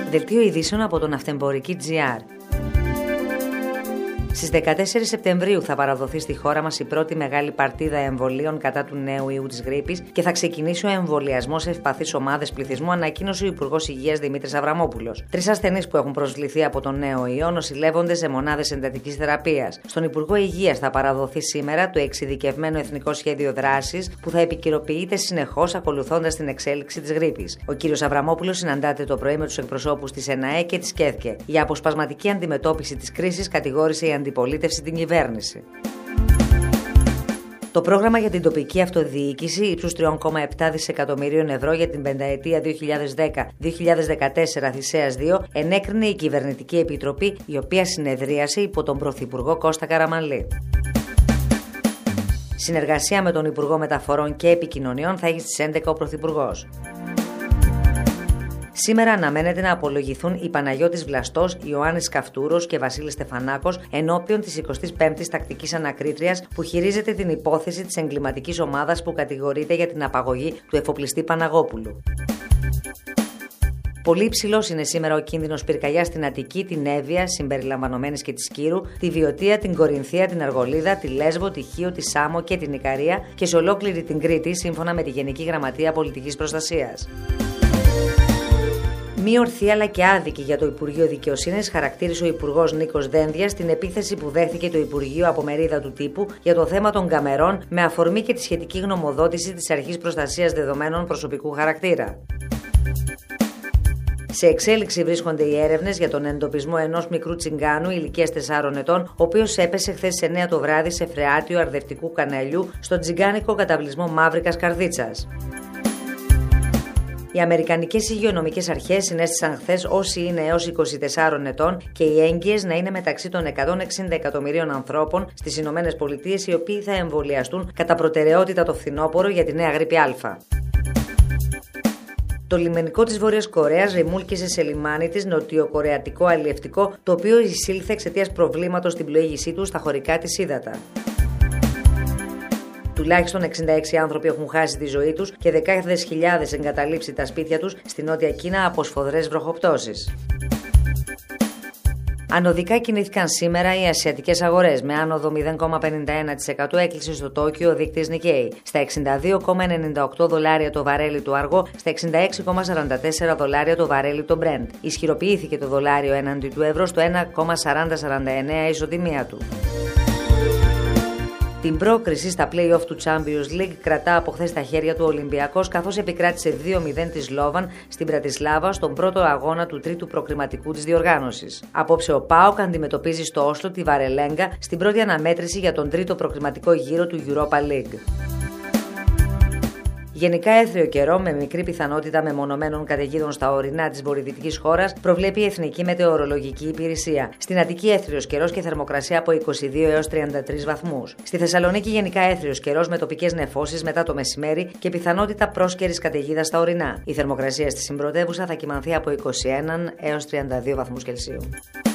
Δελτίο ειδήσεων από τον Ναυτεμπορική.gr. Στις 14 Σεπτεμβρίου θα παραδοθεί στη χώρα μας η πρώτη μεγάλη παρτίδα εμβολίων κατά του νέου ιού της γρίπης και θα ξεκινήσει ο εμβολιασμός σε ευπαθείς ομάδες πληθυσμού, ανακοίνωσε ο Υπουργός Υγείας Δημήτρης Αβραμόπουλος. 3 ασθενείς που έχουν προσβληθεί από τον νέο ιό νοσηλεύονται σε μονάδες εντατικής θεραπείας. Στον Υπουργό Υγείας θα παραδοθεί σήμερα το εξειδικευμένο Εθνικό Σχέδιο Δράσης που θα επικαιροποιείται συνεχώς ακολουθώντας την εξέλιξη της γρίπης. Ο κ. Αβραμόπουλος συναντάται το πρωί με τους εκπροσώπους της ΕΝΑΕ και της ΚΕΔΚΕ. Για αποσπασματική αντιμετώπιση της κρίσης κατηγόρησε η αντιπολίτευση την κυβέρνηση. Το πρόγραμμα για την τοπική αυτοδιοίκηση ύψους 3,7 δισεκατομμυρίων ευρώ για την πενταετία 2010-2014 Θησέας 2 ενέκρινε η Κυβερνητική Επιτροπή, η οποία συνεδρίασε υπό τον Πρωθυπουργό Κώστα Καραμανλή. Συνεργασία με τον Υπουργό Μεταφορών και Επικοινωνιών θα έχει στις 11 ο Πρωθυπουργός. Σήμερα αναμένεται να απολογηθούν οι Παναγιώτης Βλαστός, Ιωάννης Καυτούρος και Βασίλης Στεφανάκος ενώπιον της 25ης Τακτικής Ανακρίτριας που χειρίζεται την υπόθεση της εγκληματικής ομάδας που κατηγορείται για την απαγωγή του εφοπλιστή Παναγόπουλου. Πολύ υψηλός είναι σήμερα ο κίνδυνος πυρκαγιάς στην Αττική, την Εύβοια, συμπεριλαμβανομένης και της Κύρου, τη Βιωτία, την Κορινθία, την Αργολίδα, τη Λέσβο, τη Χίο, τη Σάμο και την Ικαρία και σε ολόκληρη την Κρήτη, σύμφωνα με τη Γενική Γραμματεία Πολιτικής Προστασίας. Μη ορθή αλλά και άδικη για το Υπουργείο Δικαιοσύνης χαρακτήρισε ο Υπουργός Νίκος Δένδιας την επίθεση που δέχθηκε το Υπουργείο από μερίδα του τύπου για το θέμα των καμερών με αφορμή και τη σχετική γνωμοδότηση της Αρχής Προστασίας Δεδομένων προσωπικού χαρακτήρα. Σε εξέλιξη βρίσκονται οι έρευνες για τον εντοπισμό ενός μικρού τσιγκάνου ηλικίας 4 ετών, ο οποίος έπεσε χθες στις 9 το βράδυ σε φρεάτιο αρδευτικού καναλιού στο τζιγκάνικο καταβλισμό Μαύρικας Καρδίτσας. Οι Αμερικανικές υγειονομικές αρχές συνέστησαν χθες όσοι είναι έως 24 ετών και οι έγκυες να είναι μεταξύ των 160 εκατομμυρίων ανθρώπων στις Ηνωμένες Πολιτείες, οι οποίοι θα εμβολιαστούν κατά προτεραιότητα το φθινόπωρο για τη νέα γρίπη Α. Το λιμενικό της Βόρειας Κορέας ρημούλκησε σε λιμάνι της νοτιοκορεατικό αλλιευτικό, το οποίο εισήλθε εξαιτίας προβλήματος στην πλοήγησή του στα χωρικά της ύδατα. Τουλάχιστον 66 άνθρωποι έχουν χάσει τη ζωή τους και δεκάδες χιλιάδες εγκαταλείψει τα σπίτια τους στην Νότια Κίνα από σφοδρές βροχοπτώσεις. Ανωδικά κινήθηκαν σήμερα οι ασιατικές αγορές. Με άνοδο 0,51% έκλεισε στο Τόκιο ο δείκτης Nikkei στα $62,98 το βαρέλι του αργό, στα $66,44 το βαρέλι το Brent. Ισχυροποιήθηκε το δολάριο έναντι του ευρώ στο 1,4049 ισοτιμία του. Την πρόκριση στα play-off του Champions League κρατά από χθες στα χέρια του Ολυμπιακός, καθώς επικράτησε 2-0 τη Σλόβαν στην Πρατισλάβα στον πρώτο αγώνα του τρίτου προκριματικού της διοργάνωσης. Απόψε ο ΠΑΟΚ αντιμετωπίζει στο Όσλο τη Βαρελέγκα στην πρώτη αναμέτρηση για τον τρίτο προκριματικό γύρο του Europa League. Γενικά έθριο καιρό με μικρή πιθανότητα μεμονωμένων καταιγίδων στα ορεινά της βορειοδυτικής χώρας προβλέπει η Εθνική Μετεωρολογική Υπηρεσία. Στην Αττική έθριος καιρός και θερμοκρασία από 22 έως 33 βαθμούς. Στη Θεσσαλονίκη γενικά έθριος καιρός με τοπικές νεφώσεις μετά το μεσημέρι και πιθανότητα πρόσκαιρης καταιγίδας στα ορεινά. Η θερμοκρασία στη συμπρωτεύουσα θα κυμανθεί από 21 έως 32 βαθμούς Κελσίου.